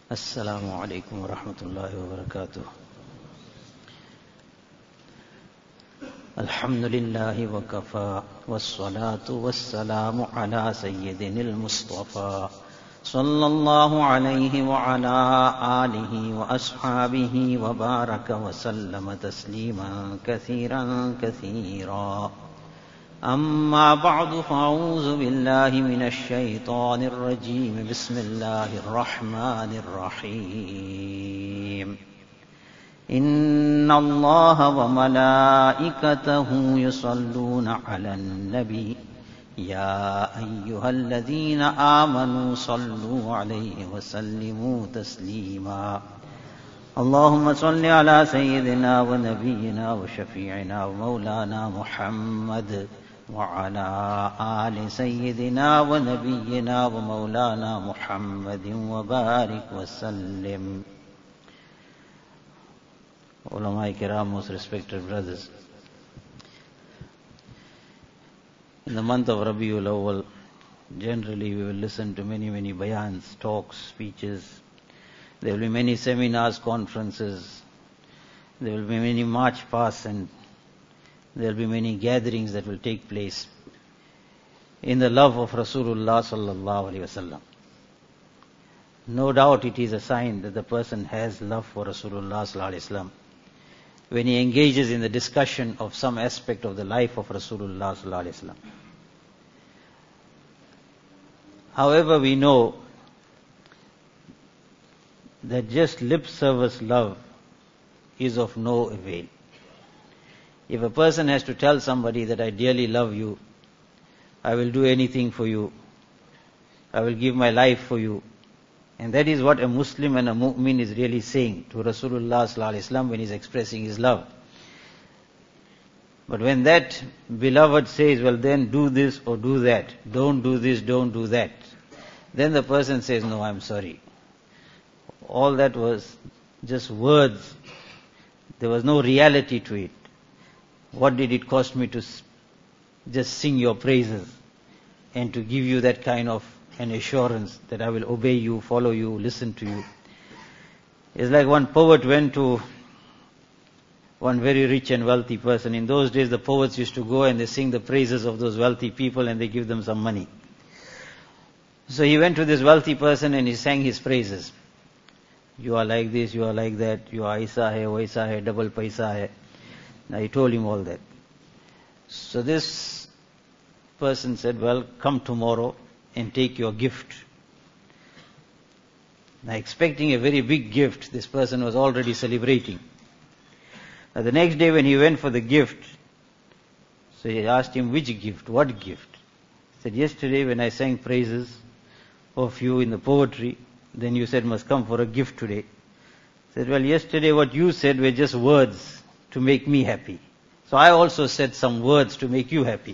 السلام عليكم ورحمة الله وبركاته. الحمد لله وكفى والصلاة والسلام على سيدنا المصطفى صلى الله عليه وعلى آله وأصحابه وبارك وسلم تسليما كثيرا كثيرا. أما بعد فأعوذ بالله من الشيطان الرجيم. بسم الله الرحمن الرحيم. إن الله وملائكته يصلون على النبي يا أيها الذين آمنوا صلوا عليه وسلموا تسليما. اللهم صل على سيدنا ونبينا وشفيعنا ومولانا محمد وعلى آل سيدنا ونبينا ومولانا محمد وبارك وسلم. Ulama Kiram, most respected brothers, in the month of Rabiul Awwal, generally we will listen to many bayans, talks, speeches. There will be many seminars, conferences. There will be many march pasts, and there will be many gatherings that will take place in the love of Rasulullah sallallahu alaihi wasallam. No doubt it is a sign that the person has love for Rasulullah sallallahu alaihi wasallam when he engages in the discussion of some aspect of the life of Rasulullah sallallahu alaihi wasallam. However, we know that just lip service love is of no avail. If a person has to tell somebody that I dearly love you, I will do anything for you, I will give my life for you, and that is what a Muslim and a mu'min is really saying to Rasulullah sallallahu alaihi wasallam when he is expressing his love. But when that beloved says, well then do this or do that, don't do this, don't do that, then the person says, no, I'm sorry. All that was just words. There was no reality to it. What did it cost me to just sing your praises and to give you that kind of an assurance that I will obey you, follow you, listen to you? It's like one poet went to one very rich and wealthy person. In those days the poets used to go and they sing the praises of those wealthy people and they give them some money. So he went to this wealthy person and he sang his praises. You are like this, you are like that, you are aisa hai, waisa hai, double paisa hai. Now he told him all that. So this person said, well, come tomorrow and take your gift. Now expecting a very big gift, this person was already celebrating. Now the next day when he went for the gift, so he asked him, which gift, what gift? He said, yesterday when I sang praises of you in the poetry, then you said must come for a gift today. He said, well, yesterday what you said were just words to make me happy. So I also said some words to make you happy.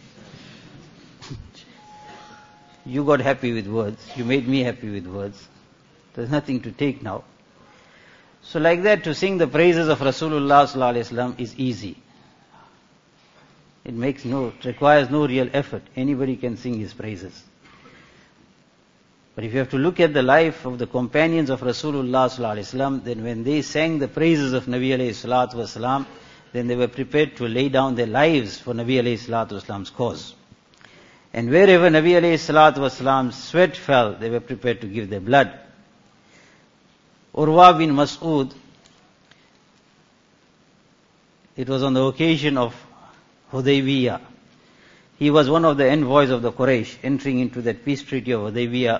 You got happy with words. You made me happy with words. There's nothing to take now. So like that, to sing the praises of Rasulullah sallallahu alaihi wasallam is easy. It requires no real effort. Anybody can sing his praises. But if you have to look at the life of the companions of Rasulullah sallallahu alaihi wasallam, then when they sang the praises of Nabi alayhi salatu wasalam, then they were prepared to lay down their lives for Nabi alayhi salatu wasalam's cause. And wherever Nabi alayhi salatu wasalam's sweat fell, they were prepared to give their blood. Urwa bin Mas'ud, it was on the occasion of Hudaybiyah. He was one of the envoys of the Quraysh entering into that peace treaty of Hudaybiyah.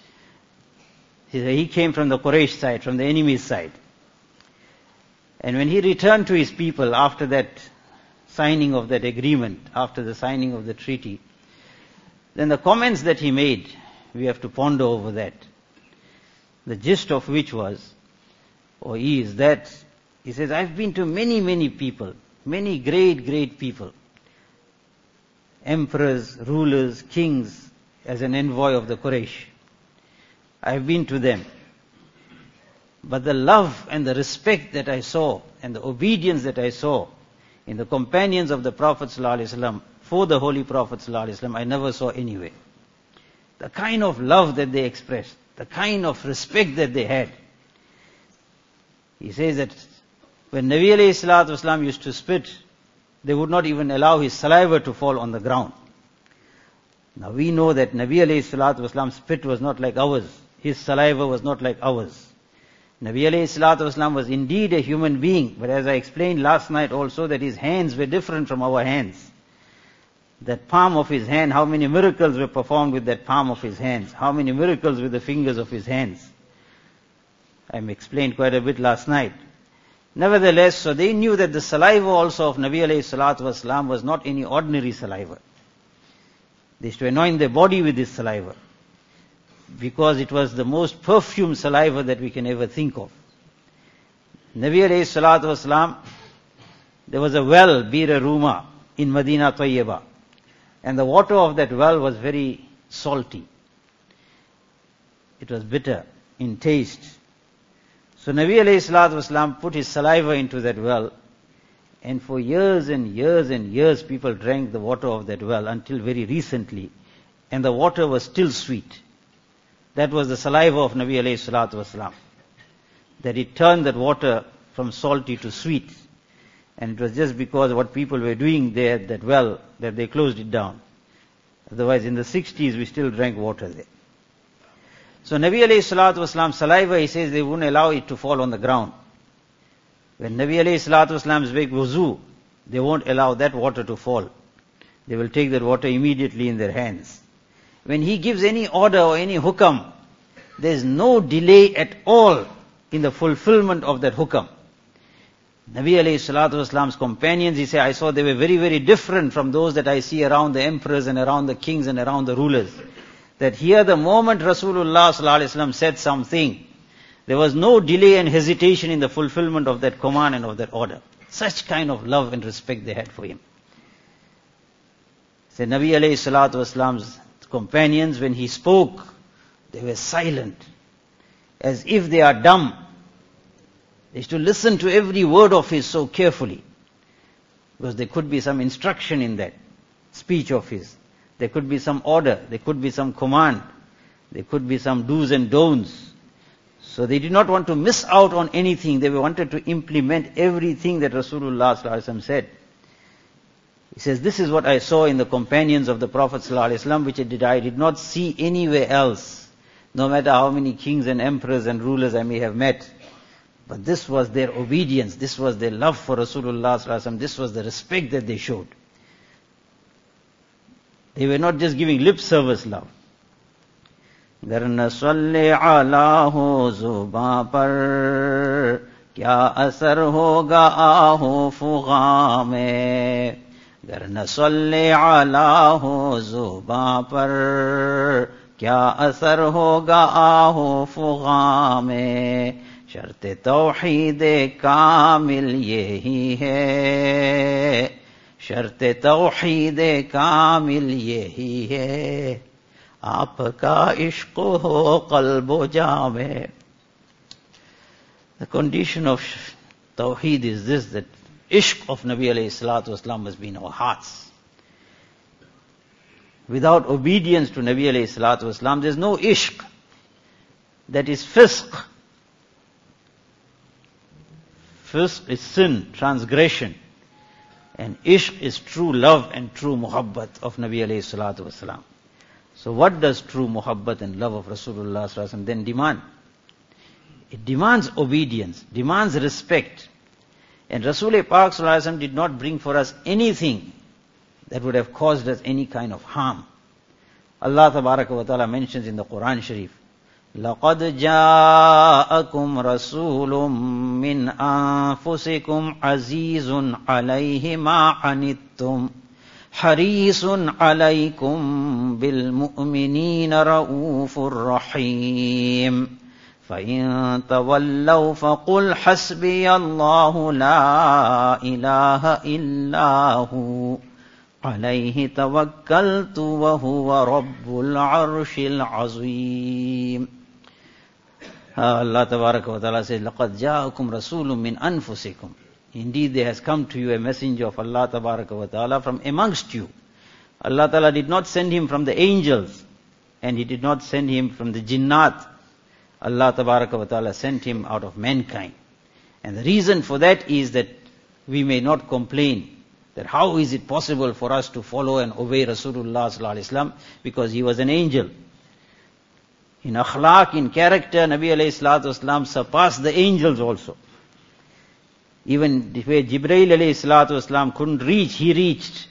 He came from the Quraysh side, from the enemy's side. And when he returned to his people after that signing of that agreement, after the signing of the treaty, then the comments that he made, we have to ponder over that. The gist of which was, or is that, he says, I've been to many people, many great people, emperors, rulers, kings, as an envoy of the Quraysh. I've been to them. But the love and the respect that I saw and the obedience that I saw in the companions of the Prophet ﷺ for the Holy Prophet ﷺ, I never saw anywhere. The kind of love that they expressed, the kind of respect that they had, He says that when Nabi alayhi salatu wasalam used to spit, they would not even allow his saliva to fall on the ground. Now we know that Nabi alayhi salatu wasalam's spit was not like ours. His saliva was not like ours. Nabi alayhi salatu wasalam was indeed a human being, but as I explained last night also, that his hands were different from our hands. That palm of his hand, how many miracles were performed with that palm of his hands? How many miracles with the fingers of his hands? I explained quite a bit last night. Nevertheless, so they knew that the saliva also of Nabi alayhi salatu wasalam was not any ordinary saliva. They used to anoint their body with this saliva, because it was the most perfumed saliva that we can ever think of. Nabi alayhi salatu wasalam, there was a well, Bir Ruma, in Medina Tayyibah. And the water of that well was very salty. It was bitter in taste. So Nabi alayhi salatu wasalam put his saliva into that well, and for years and years and years people drank the water of that well until very recently, and the water was still sweet. That was the saliva of Nabi alayhi salatu wasalam. That it turned that water from salty to sweet. And it was just because of what people were doing there at that well that they closed it down. Otherwise in the 60s we still drank water there. So Nabi alayhi salatu wasalam saliva, he says they wouldn't allow it to fall on the ground. When Nabi alayhi salatu wasalam make wuzu, they won't allow that water to fall. They will take that water immediately in their hands. When he gives any order or any hukam, there is no delay at all in the fulfillment of that hukam. Nabi alayhi salatu wasalam's companions, he said, I saw they were very, very different from those that I see around the emperors and around the kings and around the rulers. That here the moment Rasulullah sallallahu alaihi wasallam said something, there was no delay and hesitation in the fulfillment of that command and of that order. Such kind of love and respect they had for him. Said Nabi alayhi salatu wasalam's companions, when he spoke, they were silent, as if they are dumb. They used to listen to every word of his so carefully, because there could be some instruction in that speech of his. There could be some order, there could be some command, there could be some do's and don'ts. So they did not want to miss out on anything. They wanted to implement everything that Rasulullah sallallahu alaihi wasallam said. He says, this is what I saw in the companions of the Prophet sallallahu alaihi wasallam, which I did not see anywhere else, no matter how many kings and emperors and rulers I may have met. But this was their obedience, this was their love for Rasulullah sallallahu alaihi wasallam, this was the respect that they showed. They were not just giving lip service love. गर न सल्ले आला हो ज़ुबां पर क्या असर होगा आहो फुगा में, गर न सल्ले आला हो ज़ुबां पर क्या असर होगा आहो फुगा में, शर्त तौहीद कामिल यही है, शर्त तौहीद कामिल यही है, आपका इश्क हो क़ल्ब जामे. The condition of Tawheed is this, that ishq of Nabi alayhi salatu wasalam must be in our hearts. Without obedience to Nabi alayhi salatu wasalam, there is no ishq. That is fisq. Fisq is sin, transgression. And ishq is true love and true muhabbat of Nabi alayhi salatu wasalam. So what does true muhabbat and love of Rasulullah sallallahu alaihi wasallam then demand? It demands obedience, demands respect. And Rasul-e Pak sallallahu alaihi wasallam did not bring for us anything that would have caused us any kind of harm. Allah tabaraka wa ta'ala mentions in the Quran Sharif, لَقَدْ جَاءَكُمْ رَسُولٌ مِّنْ أَنفُسِكُمْ عَزِيزٌ عَلَيْهِ مَا عَنِتُّمْ حريص عليكم بالمؤمنين رؤوف رحيم فإن تولوا فقل حسبي الله لا إله إلا هو عليه توكلت وهو رب العرش العظيم. Allah Tabaraka wa Ta'ala says, لَقَدْ جَاءَكُمْ رَسُولٌ مِّنْ أَنفُسِكُمْ. Indeed, there has come to you a messenger of Allah Tabaraka wa Ta'ala from amongst you. Allah Ta'ala did not send him from the angels, and he did not send him from the jinnat. Allah Tabaraka wa Ta'ala sent him out of mankind. And the reason for that is that we may not complain that how is it possible for us to follow and obey Rasulullah sallallahu alaihi wasallam, because he was an angel. In akhlaq, in character, Nabi alayhi salatu wasallam surpassed the angels also. Even where Jibreel alayhi salatu wasallam couldn't reach, he reached.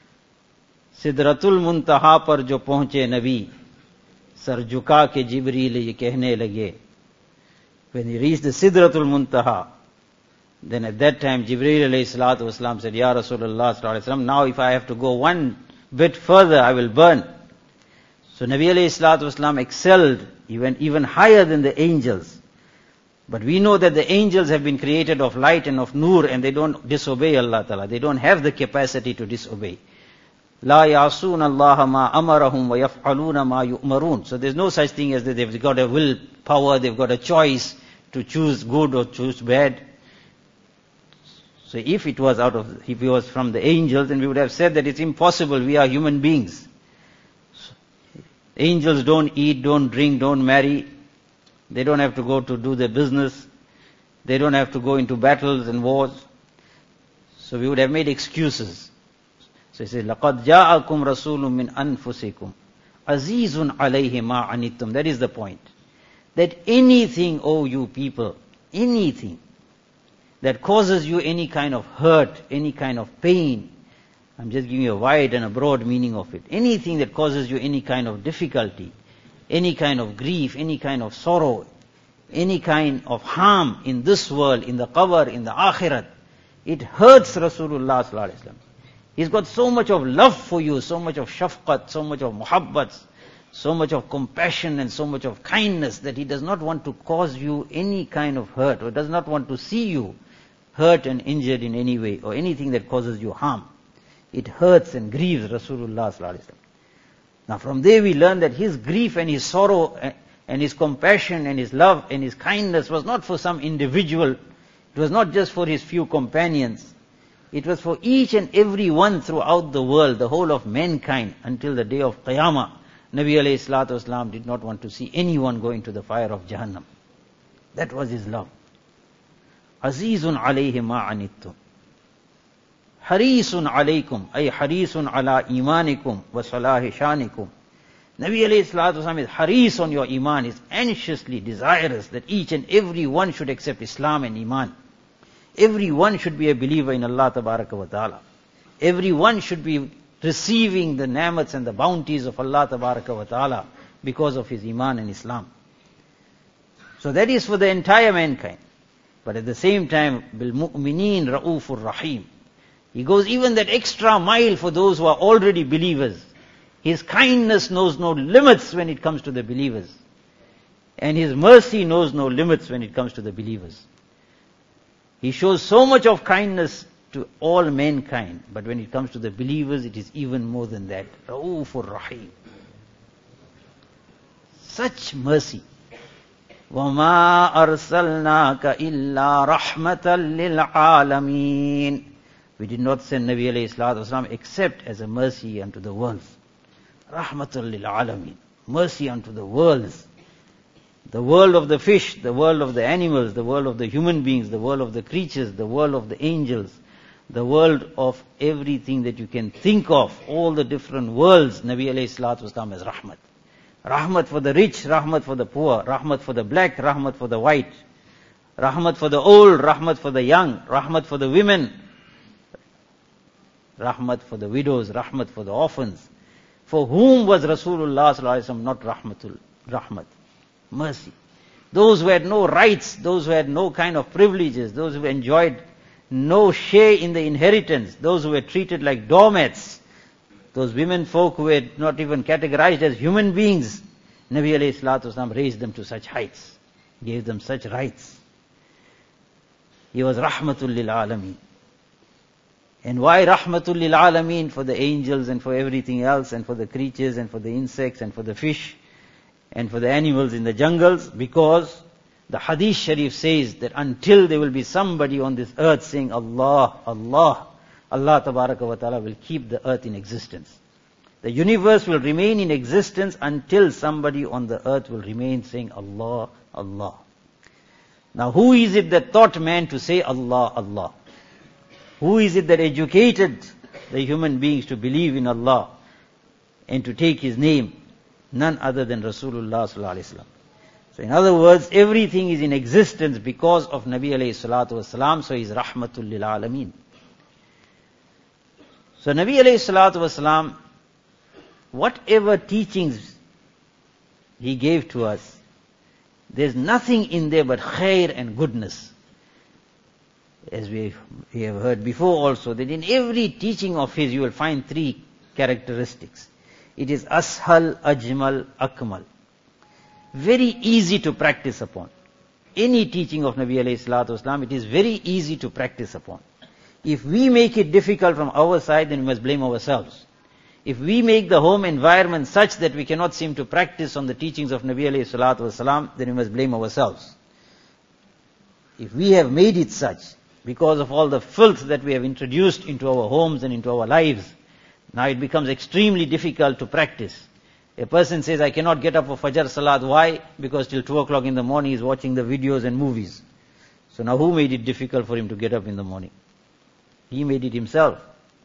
Sidratul Muntaha par jo pahunche Nabi, sar jhuka ke Jibreel ye kehne lage. When he reached the Sidratul Muntaha, then at that time Jibreel alayhi salatu wasallam said, Ya Rasulullah sallallahu alaihi wasallam, now if I have to go one bit further, I will burn. So Nabi alayhi salatu wasallam excelled, he went even higher than the angels. But we know that the angels have been created of light and of nur, and they don't disobey Allah Ta'ala. They don't have the capacity to disobey. La ya'asuna Allah ma amarahum wa yaf'aluna ma yu'marun. So there's no such thing as that they've got a will power, they've got a choice to choose good or choose bad. So if it was from the angels, then we would have said that it's impossible, we are human beings. So, angels don't eat, don't drink, don't marry. They don't have to go to do their business. They don't have to go into battles and wars. So we would have made excuses. So he says, لَقَدْ جَاءَكُمْ رَسُولٌ مِّنْ أَنفُسِكُمْ عَزِيزٌ عَلَيْهِ مَا عَنِتُّمْ. That is the point. That anything, oh you people, anything that causes you any kind of hurt, any kind of pain, I'm just giving you a wide and a broad meaning of it. Anything that causes you any kind of difficulty, any kind of grief, any kind of sorrow, any kind of harm in this world, in the qabr, in the akhirat, it hurts Rasulullah sallallahu alaihi wasallam. He's got so much of love for you, so much of shafqat, so much of muhabbat, so much of compassion and so much of kindness that he does not want to cause you any kind of hurt, or does not want to see you hurt and injured in any way, or anything that causes you harm. It hurts and grieves Rasulullah sallallahu alaihi wasallam. Now from there we learn that his grief and his sorrow and his compassion and his love and his kindness was not for some individual. It was not just for his few companions. It was for each and every one throughout the world, the whole of mankind, until the day of Qiyamah. Nabi alayhi salatu wasalam did not want to see anyone go into the fire of Jahannam. That was his love. Azizun alayhi ma anittum. Harisun alaykum, ay harisun ala imanikum wa salahi shanikum. Nabi alayhi salatu wasalam is haris on your iman, is anxiously desirous that each and every one should accept Islam and iman. Everyone should be a believer in Allah tabaraka wa ta'ala. Everyone should be receiving the ni'mats and the bounties of Allah tabaraka wa ta'ala because of his iman and Islam. So that is for the entire mankind. But at the same time, bil mu'mineen ra'ufur rahim. He goes even that extra mile for those who are already believers. His kindness knows no limits when it comes to the believers. And his mercy knows no limits when it comes to the believers. He shows so much of kindness to all mankind, but when it comes to the believers, it is even more than that. Ra'ufur Rahim. Such mercy. وَمَا أَرْسَلْنَاكَ إِلَّا رَحْمَةً لِلْعَالَمِينَ. We did not send Nabi alayhi salatu wasalam except as a mercy unto the worlds. Rahmatul lil alamin. Mercy unto the worlds. The world of the fish, the world of the animals, the world of the human beings, the world of the creatures, the world of the angels, the world of everything that you can think of, all the different worlds, Nabi alayhi salatu wasalam is rahmat. Rahmat for the rich, rahmat for the poor, rahmat for the black, rahmat for the white, rahmat for the old, rahmat for the young, rahmat for the women, rahmat for the widows, rahmat for the orphans. For whom was Rasulullah sallallahu alaihi wasallam not rahmat? Mercy. Those who had no rights, those who had no kind of privileges, those who enjoyed no share in the inheritance, those who were treated like doormats, those women folk who were not even categorized as human beings, Nabi alayhi salatu wasalam raised them to such heights, gave them such rights. He was rahmatul lil alameen. And why rahmatul lil alameen? For the angels and for everything else, and for the creatures and for the insects and for the fish and for the animals in the jungles, because the hadith sharif says that until there will be somebody on this earth saying Allah, Allah, Allah tabaraka wa ta'ala will keep the earth in existence. The universe will remain in existence until somebody on the earth will remain saying Allah, Allah. Now who is it that taught man to say Allah, Allah? Who is it that educated the human beings to believe in Allah and to take His name? None other than Rasulullah sallallahu alaihi wasallam. So in other words, everything is in existence because of Nabi alayhi salatu wasalam, so He's rahmatul lil alameen. So Nabi alayhi salatu wasalam, whatever teachings He gave to us, there's nothing in there but khair and goodness. As we have heard before also, that in every teaching of His you will find three characteristics. It is ashal, ajmal, akmal. Very easy to practice upon. Any teaching of Nabi alayhi salatu wasalam, it is very easy to practice upon. If we make it difficult from our side, then we must blame ourselves. If we make the home environment such that we cannot seem to practice on the teachings of Nabi alayhi salatu wasalam, then we must blame ourselves. If we have made it such, because of all the filth that we have introduced into our homes and into our lives, now it becomes extremely difficult to practice. A person says, I cannot get up for Fajr Salat. Why? Because till 2 o'clock in the morning he is watching the videos and movies. So now who made it difficult for him to get up in the morning? He made it himself.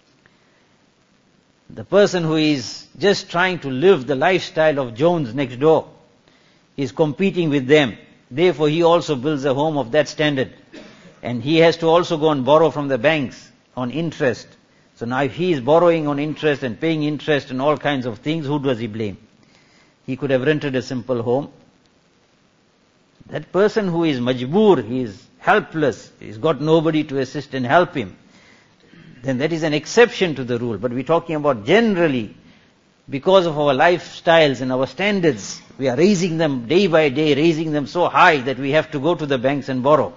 The person who is just trying to live the lifestyle of Jones next door is competing with them. Therefore he also builds a home of that standard. And he has to also go and borrow from the banks on interest. So now if he is borrowing on interest and paying interest and all kinds of things, who does he blame? He could have rented a simple home. That person who is majboor, he is helpless, he's got nobody to assist and help him, then that is an exception to the rule. But we're talking about generally, because of our lifestyles and our standards, we are raising them day by day, raising them so high that we have to go to the banks and borrow.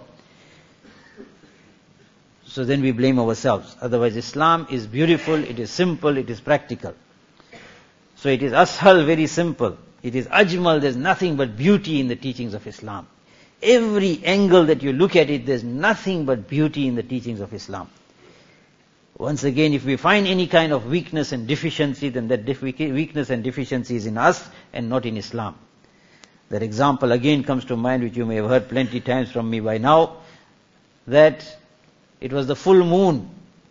So then we blame ourselves. Otherwise Islam is beautiful, it is simple, it is practical. So it is ashal, very simple. It is ajmal, there's nothing but beauty in the teachings of Islam. Every angle that you look at it, there's nothing but beauty in the teachings of Islam. Once again, if we find any kind of weakness and deficiency, then that weakness and deficiency is in us and not in Islam. That example again comes to mind, which you may have heard plenty times from me by now, that it was the full moon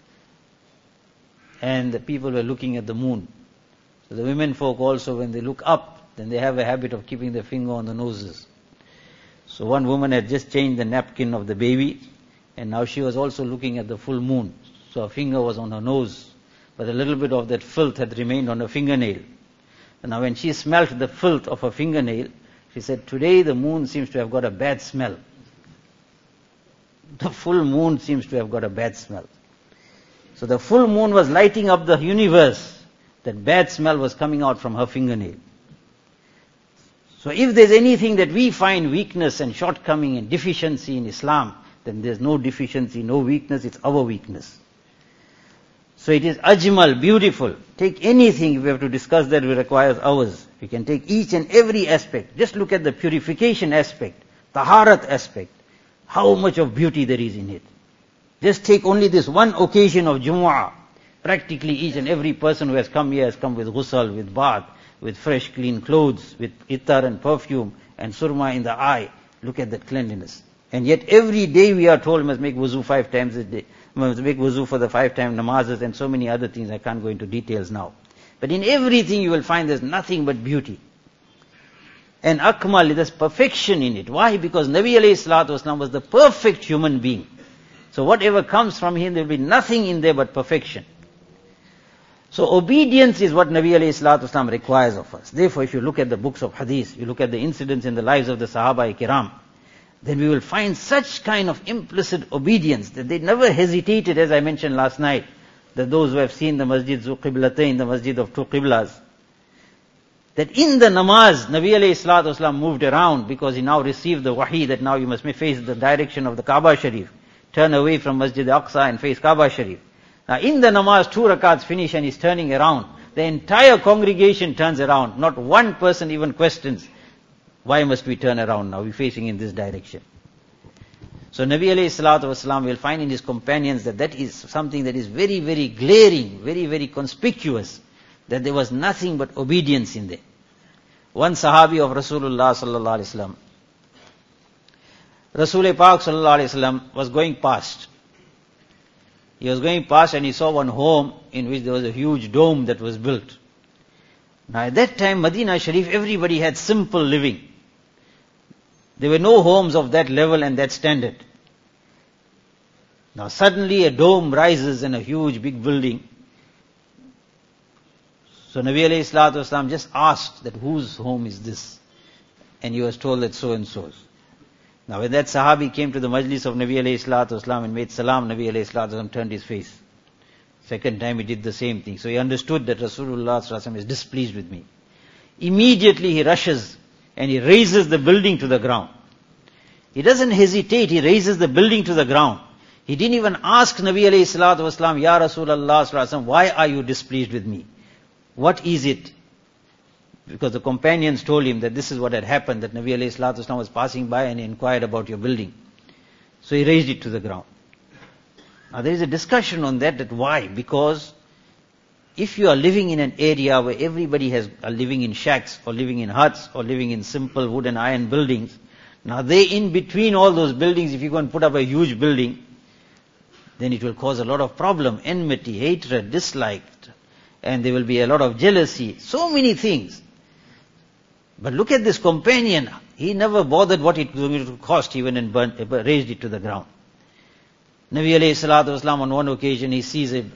and the people were looking at the moon. So the women folk also, when they look up, then they have a habit of keeping their finger on the noses. So one woman had just changed the napkin of the baby, and now she was also looking at the full moon. So her finger was on her nose, but a little bit of that filth had remained on her fingernail. And now when she smelt the filth of her fingernail, she said, today the moon seems to have got a bad smell. The full moon seems to have got a bad smell. So the full moon was lighting up the universe. That bad smell was coming out from her fingernail. So if there's anything that we find weakness and shortcoming and deficiency in Islam, then there's no deficiency, no weakness, it's our weakness. So it is ajmal, beautiful. Take anything, if we have to discuss that, it requires hours. We can take each and every aspect. Just look at the purification aspect, taharat aspect. How much of beauty there is in it. Just take only this one occasion of Jumu'ah. Practically each and every person who has come here has come with ghusl, with bath, with fresh clean clothes, with ittar and perfume and surma in the eye. Look at that cleanliness. And yet every day we are told we must make wuzu 5 times a day. We must make wuzu for the 5 time namazes and so many other things. I can't go into details now. But in everything you will find there's nothing but beauty. And akmal, there's perfection in it. Why? Because Nabi alayhi salatu wasalam was the perfect human being. So whatever comes from him, there will be nothing in there but perfection. So obedience is what Nabi alayhi salatu wasalam requires of us. Therefore, if you look at the books of hadith, you look at the incidents in the lives of the Sahaba-i-Kiram, then we will find such kind of implicit obedience that they never hesitated, as I mentioned last night, that those who have seen the Masjid Zu Qiblatayn, the Masjid of 2 Qiblas, that in the namaz, Nabi alayhi salatu wasalam moved around because he now received the wahi that now you must face the direction of the Kaaba Sharif. Turn away from Masjid Aqsa and face Kaaba Sharif. Now in the namaz, 2 rakats finish and he's turning around. The entire congregation turns around. Not one person even questions, why must we turn around now? We're facing in this direction. So Nabi alayhi salatu wasalam will find in his companions that that is something that is very, very glaring, very, very conspicuous, that there was nothing but obedience in there. One Sahabi of Rasulullah sallallahu alaihi wasallam, Rasul Pak sallallahu alaihi wasallam was going past. He was going past and he saw one home in which there was a huge dome that was built. Now at that time, Medina Sharif, everybody had simple living. There were no homes of that level and that standard. Now suddenly a dome rises in a huge big building. So Nabi alayhi salatu wasalam just asked that whose home is this? And he was told that so and so's. Now when that Sahabi came to the majlis of Nabi alayhi salatu wasalam and made salam, Nabi alayhi salatu wasalam turned his face. Second time he did the same thing. So he understood that Rasulullah sallallahu alaihi wasallam is displeased with me. Immediately he rushes and he raises the building to the ground. He doesn't hesitate, he raises the building to the ground. He didn't even ask Nabi alayhi salatu wasalam, Ya Rasulullah sallallahu alaihi wasallam, why are you displeased with me? What is it? Because the companions told him that this is what had happened, that Nabi alayhi salatu wasalam was passing by and he inquired about your building. So he raised it to the ground. Now there is a discussion on that why? Because if you are living in an area where everybody are living in shacks or living in huts or living in simple wood and iron buildings, now they in between all those buildings, if you go and put up a huge building, then it will cause a lot of problem, enmity, hatred, dislike, and there will be a lot of jealousy, so many things. But look at this companion, he never bothered what it was going to cost, he went and raised it to the ground. Nabi alayhi salatu wasalam on one occasion he sees a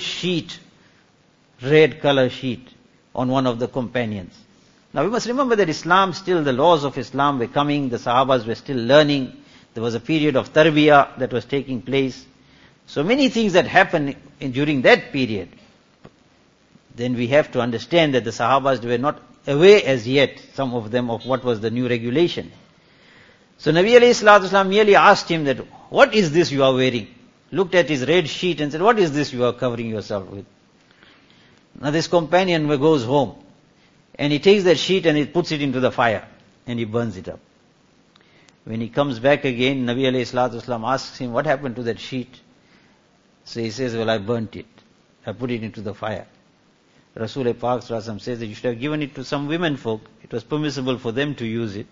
red color sheet on one of the companions. Now we must remember that Islam still, the laws of Islam were coming, the Sahabas were still learning, there was a period of tarbiyah that was taking place. So many things that happened during that period. Then we have to understand that the Sahabas were not aware as yet, some of them, of what was the new regulation. So Nabi alayhi salatu wasalam merely asked him that, what is this you are wearing? Looked at his red sheet and said, what is this you are covering yourself with? Now this companion goes home and he takes that sheet and he puts it into the fire and he burns it up. When he comes back again, Nabi alayhi salatu wasalam asks him, what happened to that sheet? So he says, well, I burnt it. I put it into the fire. Rasul Pak says that you should have given it to some women folk. It was permissible for them to use it.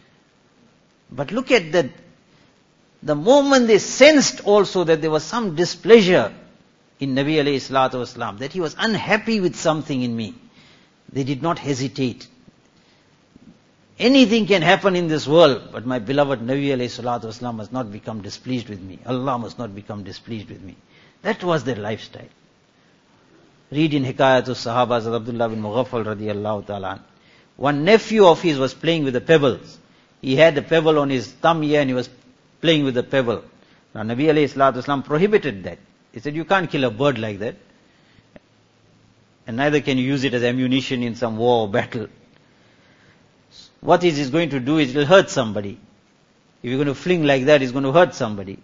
But look at that. The moment they sensed also that there was some displeasure in Nabi alayhi salatu wasalam, that he was unhappy with something in me, they did not hesitate. Anything can happen in this world, but my beloved Nabi alayhi salatu wasalam must not become displeased with me. Allah must not become displeased with me. That was their lifestyle. Read in Hikayatul Sahabas of Abdullah bin Mughaffal radiyallahu ta'ala. One nephew of his was playing with the pebbles. He had the pebble on his thumb here and he was playing with the pebble. Now Nabi alayhi salatu wasalam prohibited that. He said, you can't kill a bird like that. And neither can you use it as ammunition in some war or battle. What he's going to do is it will hurt somebody. If you're going to fling like that, it's going to hurt somebody.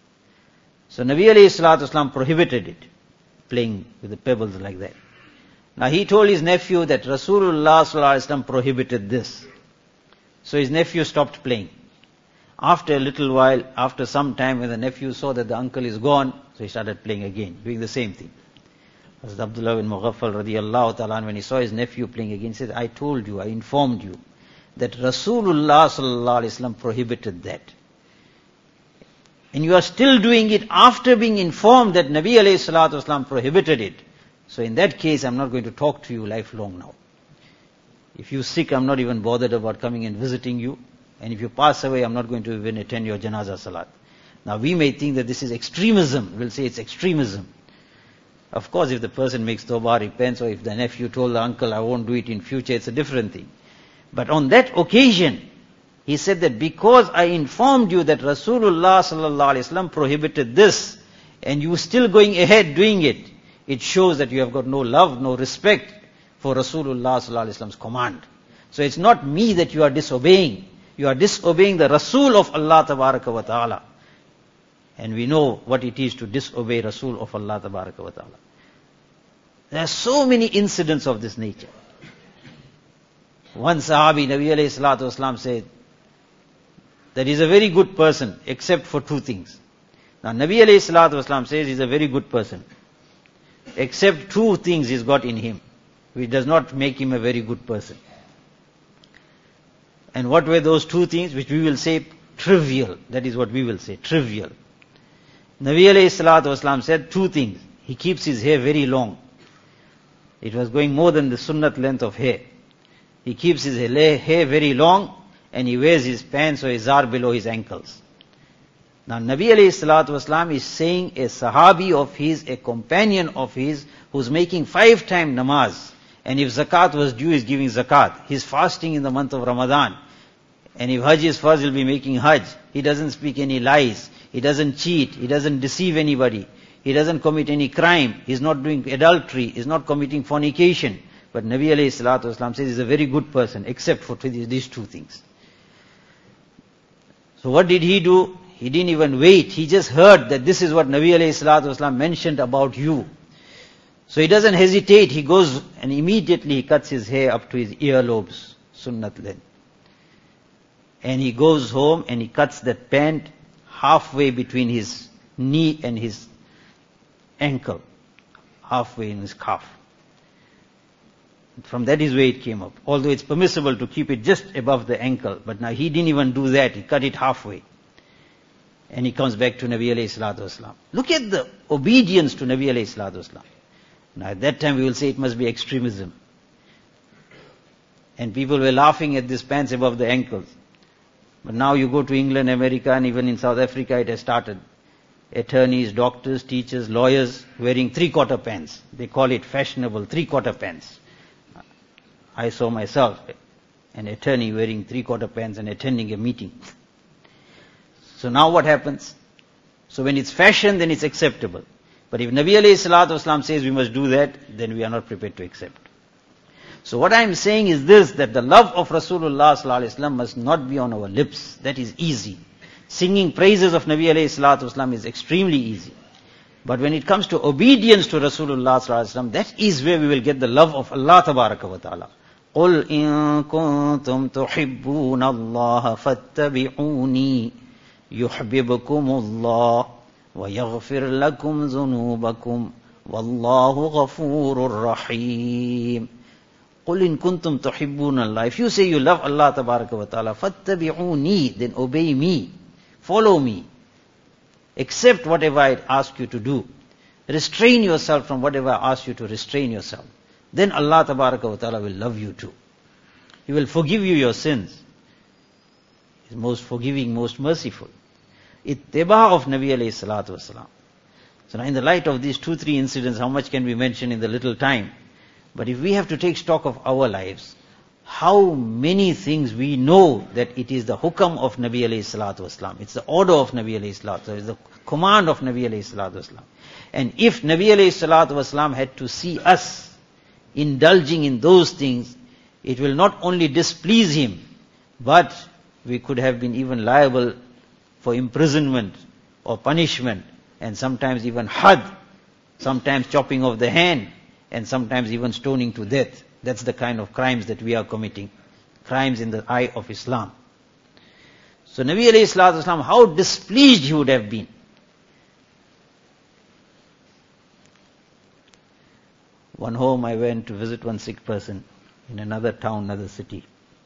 So Nabi alayhi salatu wasalam prohibited it, playing with the pebbles like that. Now he told his nephew that Rasulullah sallallahu alaihi wasallam prohibited this. So his nephew stopped playing. After a little while, after some time, when the nephew saw that the uncle is gone, so he started playing again, doing the same thing. Hazrat Abdullah bin Mughaffal radiyallahu ta'ala, when he saw his nephew playing again, he said, I told you, I informed you, that Rasulullah sallallahu alaihi wasallam prohibited that. And you are still doing it after being informed that Nabi alayhi salatu wasalam prohibited it. So in that case, I'm not going to talk to you lifelong now. If you're sick, I'm not even bothered about coming and visiting you. And if you pass away, I'm not going to even attend your janazah salat. Now we may think that this is extremism. We'll say it's extremism. Of course, if the person makes tawbah, repents, or if the nephew told the uncle, I won't do it in future, it's a different thing. But on that occasion, he said that because I informed you that Rasulullah sallallahu alaihi wasallam prohibited this, and you still going ahead doing it, it shows that you have got no love, no respect for Rasulullah sallallahu alaihi wasallam's command. So it's not me that you are disobeying. You are disobeying the Rasul of Allah tabaraka wa ta'ala. And we know what it is to disobey Rasul of Allah tabaraka wa ta'ala. There are so many incidents of this nature. One Sahabi, Nabi alayhi salatu wasalam, said that he's a very good person except for two things. Now Nabi alayhi salatu wasalam says he's a very good person except two things he's got in him, which does not make him a very good person. And what were those two things? Which we will say trivial. That is what we will say, trivial. Nabi alayhi salatu wasalam said two things. He keeps his hair very long. It was going more than the sunnat length of hair. He keeps his hair very long and he wears his pants or izar below his ankles. Now Nabi alayhi salatu wasalam is saying a sahabi of his, a companion of his, who's making 5 times namaz. And if zakat was due, he's giving zakat. He's fasting in the month of Ramadan. And if Hajj is first, he'll be making Hajj. He doesn't speak any lies. He doesn't cheat. He doesn't deceive anybody. He doesn't commit any crime. He's not doing adultery. He's not committing fornication. But Nabi alayhi salatu wasalam says he's a very good person, except for these two things. So what did he do? He didn't even wait. He just heard that this is what Nabi alayhi salatu wasalam mentioned about you. So he doesn't hesitate. He goes and immediately he cuts his hair up to his earlobes, sunnat length. And he goes home and he cuts that pant halfway between his knee and his ankle, halfway in his calf. From that is where it came up. Although it's permissible to keep it just above the ankle, but now he didn't even do that. He cut it halfway. And he comes back to Nabi alayhi salatu wasalam. Look at the obedience to Nabi alayhi salatu wasalam. Now at that time we will say it must be extremism. And people were laughing at these pants above the ankles. But now you go to England, America, and even in South Africa it has started. Attorneys, doctors, teachers, lawyers wearing 3/4 pants. They call it fashionable 3/4 pants. I saw myself an attorney wearing 3/4 pants and attending a meeting. So now what happens? So when it's fashion, then it's acceptable. But if Nabi alayhi salatu wasalam says we must do that, then we are not prepared to accept. So what I am saying is this, that the love of Rasulullah sallallahu alaihi wasallam must not be on our lips. That is easy. Singing praises of Nabi alayhi salatu wasalam is extremely easy. But when it comes to obedience to Rasulullah sallallahu alaihi wasallam, that is where we will get the love of Allah tabaraka wa ta'ala. قُلْ إِن كُنتُمْ تُحِبُّونَ اللَّهَ فَاتَّبِعُونِي يُحْبِبْكُمُ اللَّهُ وَيَغْفِرْ لَكُمْ ذُنُوبَكُمْ وَاللَّهُ غَفُورٌ رَحِيمٌ. قُلْ إِن كُنتُمْ تُحِبُّونَ اللَّهَ. If you say you love Allah tabaraka wa ta'ala, فَاتَّبِعُونِي, then obey me, follow me, accept whatever I ask you to do, restrain yourself from whatever I ask you to restrain yourself. Then Allah tabaraka wa ta'ala will love you too. He will forgive you your sins. He is most forgiving, most merciful. Ittiba of Nabi alayhi salatu wasalam. So now in the light of these 2-3 incidents, how much can we mention in the little time? But if we have to take stock of our lives, how many things we know that it is the hukam of Nabi alayhi salatu wasalam. It's the order of Nabi alayhi salatu wasalam. It's the command of Nabi alayhi salatu wasalam. And if Nabi alayhi salatu wasalam had to see us indulging in those things, it will not only displease him, but we could have been even liable for imprisonment or punishment, and sometimes even had, sometimes chopping off the hand, and sometimes even stoning to death. That's the kind of crimes that we are committing. Crimes in the eye of Islam. So Nabi alayhi salatu wasalam, how displeased he would have been. One home I went to visit one sick person in another town, another city.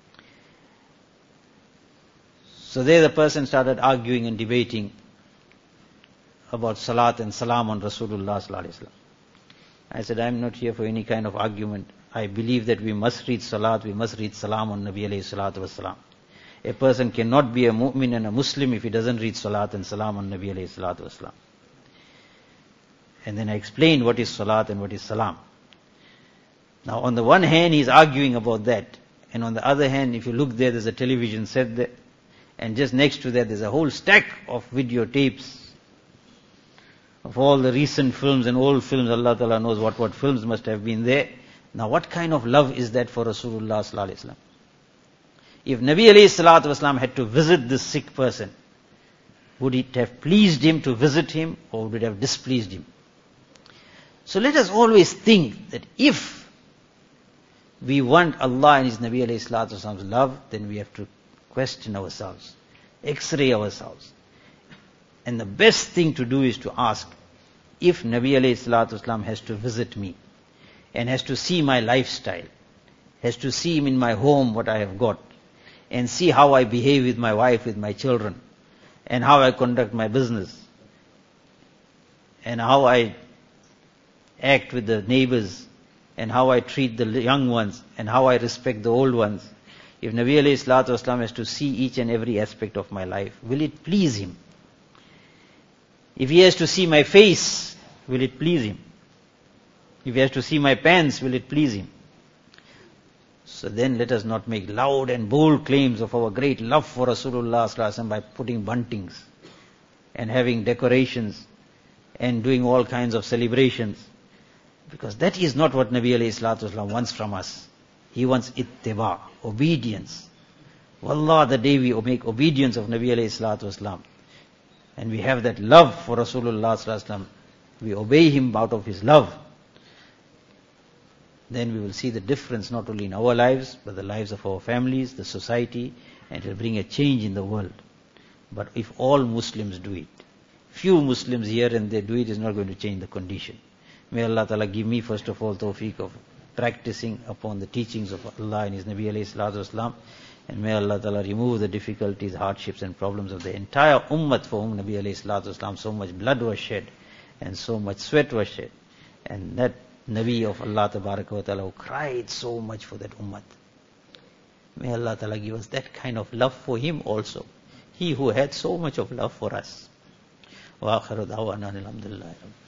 So there the person started arguing and debating about salat and salam on Rasulullah sallallahu alaihi wasallam. I said, I am not here for any kind of argument. I believe that we must read salat, we must read salam on Nabi alayhi salatu wasalam. A person cannot be a mu'min and a Muslim if he doesn't read salat and salam on Nabi alayhi salatu wasalam. And then I explained what is salat and what is salam. Now on the one hand he is arguing about that, and on the other hand, if you look there, there's a television set there, and just next to that there's a whole stack of videotapes of all the recent films and old films. Allah Ta'ala knows what films must have been there. Now what kind of love is that for Rasulullah sallallahu alaihi wasallam? If Nabi alayhi salatu wasallam had to visit this sick person, would it have pleased him to visit him, or would it have displeased him? So let us always think that if we want Allah and His Nabi alayhi salatu wasallam's love, then we have to question ourselves, x-ray ourselves. And the best thing to do is to ask, if Nabi alayhi salatu wasallam has to visit me, and has to see my lifestyle, has to see him in my home, what I have got, and see how I behave with my wife, with my children, and how I conduct my business, and how I act with the neighbors, and how I treat the young ones, and how I respect the old ones. If Nabi alayhi salatu wasalam has to see each and every aspect of my life, will it please him? If he has to see my face, will it please him? If he has to see my pants, will it please him? So then let us not make loud and bold claims of our great love for Rasulullah sallallahu alaihi wasallam by putting buntings and having decorations and doing all kinds of celebrations. Because that is not what Nabi alayhi salatu wasalam wants from us. He wants ittiba, obedience. Wallah, the day we make obedience of Nabi alayhi salatu wasalam, and we have that love for Rasulullah sallallahu alaihi wasallam, we obey him out of his love, then we will see the difference not only in our lives, but the lives of our families, the society, and it will bring a change in the world. But if all Muslims do it, few Muslims here and there do it, is not going to change the condition. May Allah Ta'ala give me first of all tawfiq of practicing upon the teachings of Allah and His Nabi alayhi salatu wasalam, and may Allah Ta'ala remove the difficulties, hardships and problems of the entire ummah for whom Nabi alayhi salatu wasalam so much blood was shed and so much sweat was shed, and that Nabi of Allah Tabaraka wa Ta'ala who cried so much for that ummah. May Allah Ta'ala give us that kind of love for him also, he who had so much of love for us. Wa akhiru da'wana alhamdulillah.